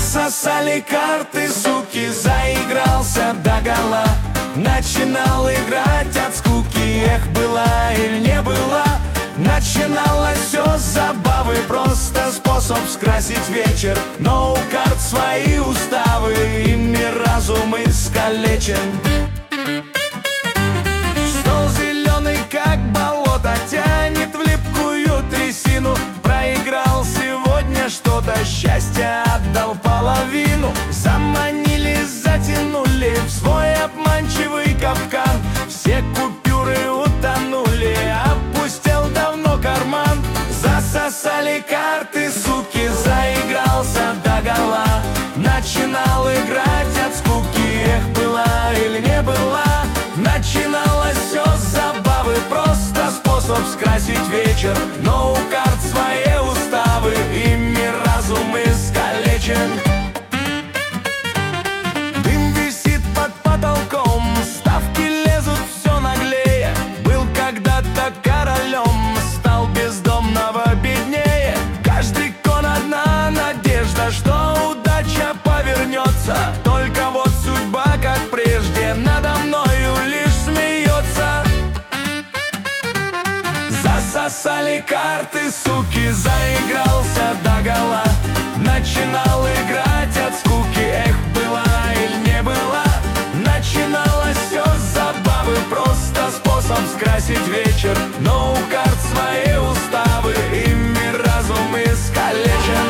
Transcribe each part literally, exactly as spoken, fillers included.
Засосали карты, суки, заигрался догола. Начинал играть от скуки, эх, была или не была. Начиналось все с забавы, просто способ скрасить вечер. Но у карт свои уставы, ими разум искалечен. Стол зеленый, как болото, тянет в липкую трясину. Проиграл сегодня что-то, счастье отдал половину. Заманили, затянули в свой обманчивый капкан. Все купюры утонули, опустел давно карман. Засосали карты, суки, заигрался догола. Начинал играть от скуки, эх, была или не была. Начиналось все с забавы, просто способ скрасить вечер. Но у карт свои уставы, ими разум искалечен. Дым висит под потолком, ставки лезут все наглее. Был когда-то королем, стал бездомного беднее. Каждый кон одна надежда, что удача повернется. Только вот судьба, как прежде, надо мною лишь смеется. Засосали карты, суки, заигрался догола. Начинал играть от скуки, эх, была или не была. Начиналось все с забавы, просто способ скрасить вечер. Но у карт свои уставы, ими разум искалечен.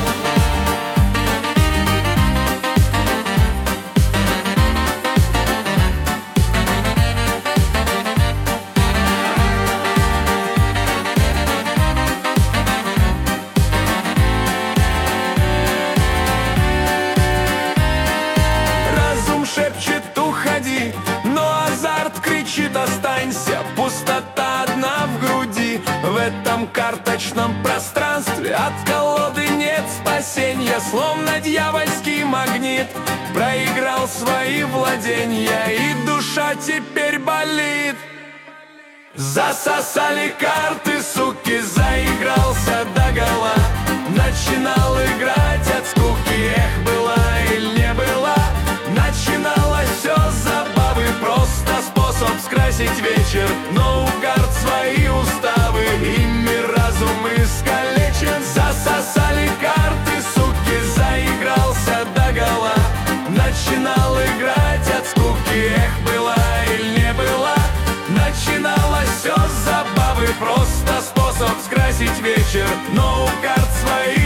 Шепчет уходи, но азарт кричит останься. Пустота одна в груди, в этом карточном пространстве. От колоды нет спасения, словно дьявольский магнит. Проиграл свои владения, и душа теперь болит. Засосали карты, суки, заигрался догола. Начинал играть от скуки, эх, была или не была. Начиналось все с забавы, просто способ скрасить вечер. Но у карт свои уставы, ими разум искалечен. Засосали карты, суки, заигрался догола. Начинал играть от скуки, эх, была или не была. Начиналось все с забавы, просто способ скрасить вечер. Но у карт свои